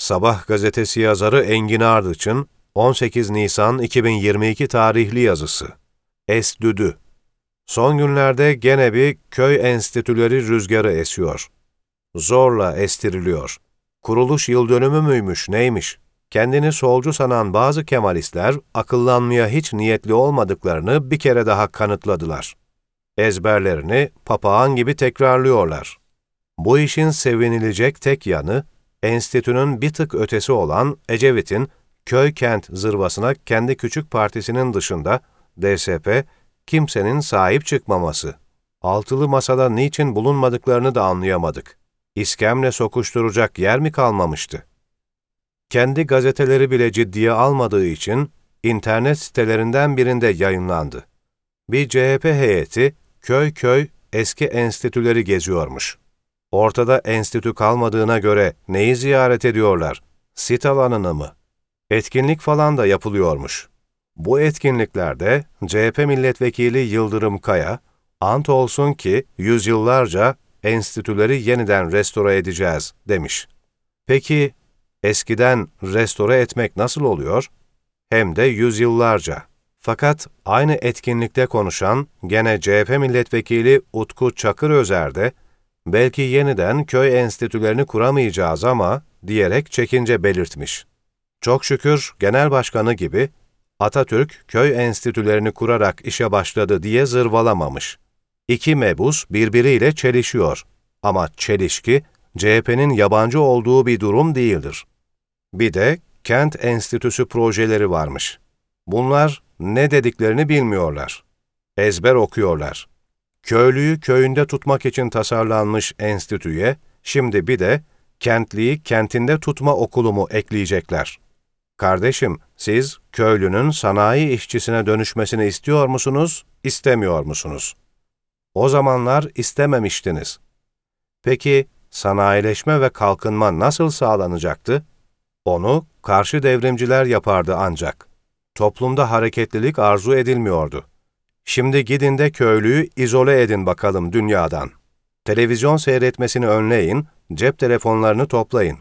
Sabah gazetesi yazarı Engin Ardıç'ın 18 Nisan 2022 tarihli yazısı. Esdüdü. Son günlerde gene bir köy enstitüleri rüzgarı esiyor. Zorla estiriliyor. Kuruluş yıl dönümü müymüş, neymiş? Kendini solcu sanan bazı Kemalistler akıllanmaya hiç niyetli olmadıklarını bir kere daha kanıtladılar. Ezberlerini papağan gibi tekrarlıyorlar. Bu işin sevinilecek tek yanı, enstitünün bir tık ötesi olan Ecevit'in köy-kent zırvasına kendi küçük partisinin dışında DSP, kimsenin sahip çıkmaması. Altılı masada niçin bulunmadıklarını da anlayamadık. İskemle sokuşturacak yer mi kalmamıştı? Kendi gazeteleri bile ciddiye almadığı için internet sitelerinden birinde yayınlandı. Bir CHP heyeti köy köy eski enstitüleri geziyormuş. Ortada enstitü kalmadığına göre neyi ziyaret ediyorlar? Sit alanını mı? Etkinlik falan da yapılıyormuş. Bu etkinliklerde CHP milletvekili Yıldırım Kaya, "Ant olsun ki yüzyıllarca enstitüleri yeniden restore edeceğiz," demiş. Peki, eskiden restore etmek nasıl oluyor? Hem de yüzyıllarca. Fakat aynı etkinlikte konuşan gene CHP milletvekili Utku Çakırözer de, "Belki yeniden köy enstitülerini kuramayacağız ama," diyerek çekince belirtmiş. Çok şükür genel başkanı gibi Atatürk köy enstitülerini kurarak işe başladı diye zırvalamamış. İki mebus birbiriyle çelişiyor ama çelişki CHP'nin yabancı olduğu bir durum değildir. Bir de kent enstitüsü projeleri varmış. Bunlar ne dediklerini bilmiyorlar. Ezber okuyorlar. Köylüyü köyünde tutmak için tasarlanmış enstitüye, şimdi bir de kentliyi kentinde tutma okulu mu ekleyecekler? Kardeşim, siz köylünün sanayi işçisine dönüşmesini istiyor musunuz, istemiyor musunuz? O zamanlar istememiştiniz. Peki, sanayileşme ve kalkınma nasıl sağlanacaktı? Onu karşı devrimciler yapardı ancak. Toplumda hareketlilik arzu edilmiyordu. Şimdi gidin de köylüyü izole edin bakalım dünyadan. Televizyon seyretmesini önleyin, cep telefonlarını toplayın.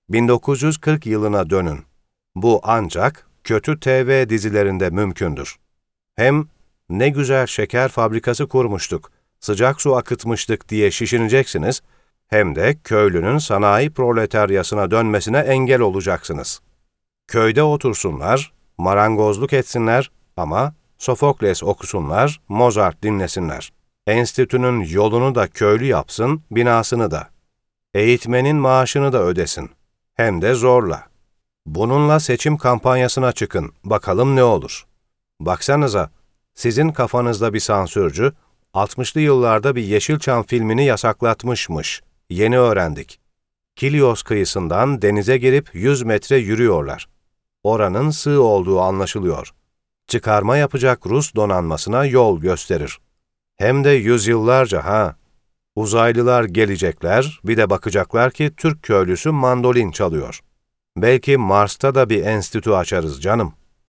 1940 yılına dönün. Bu ancak kötü TV dizilerinde mümkündür. Hem ne güzel şeker fabrikası kurmuştuk, sıcak su akıtmıştık diye şişineceksiniz, hem de köylünün sanayi proletaryasına dönmesine engel olacaksınız. Köyde otursunlar, marangozluk etsinler ama Sofokles okusunlar, Mozart dinlesinler. Enstitünün yolunu da köylü yapsın, binasını da. Eğitmenin maaşını da ödesin. Hem de zorla. Bununla seçim kampanyasına çıkın, bakalım ne olur. Baksanıza, sizin kafanızda bir sansürcü, 60'lı yıllarda bir Yeşilçam filmini yasaklatmışmış. Yeni öğrendik. Kilyos kıyısından denize girip 100 metre yürüyorlar. Oranın sığ olduğu anlaşılıyor. Çıkarma yapacak Rus donanmasına yol gösterir. Hem de yüzyıllarca ha. Uzaylılar gelecekler, bir de bakacaklar ki Türk köylüsü mandolin çalıyor. Belki Mars'ta da bir enstitü açarız canım.